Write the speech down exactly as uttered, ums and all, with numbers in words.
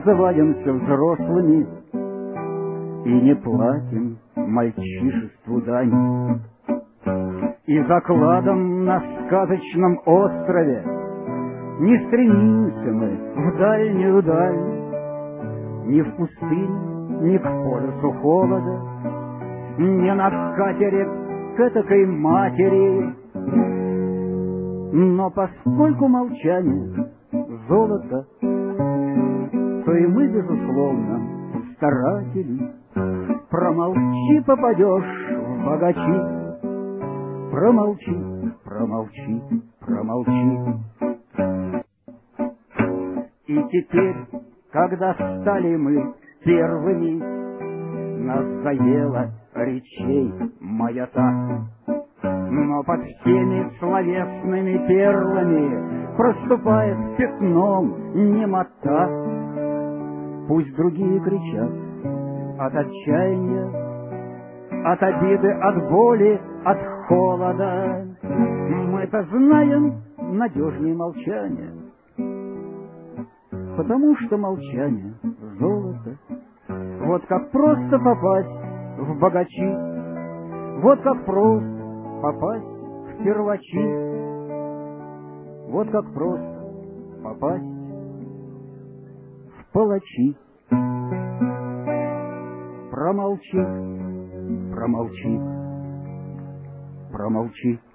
называемся взрослыми и не платим мальчишеству дань. И закладом на сказочном острове не стремимся мы в дальнюю даль, ни в пустыню, ни к полюсу холода, не на катере к этакой матери. Но поскольку молчание золото, то и мы, безусловно, старатели. Промолчи, попадешь в богачи. Промолчи, промолчи, промолчи. И теперь, когда стали мы первыми, нас заела речей маята. Но под всеми словесными перлами проступает пятном немота. Пусть другие кричат от отчаяния, от обиды, от боли, от холода. Мы-то знаем надежнее молчание, потому что молчание — золото. Вот как просто попасть в богачи, вот как просто попасть в первачи, вот как просто попасть в палачи. Промолчи, промолчи, промолчи.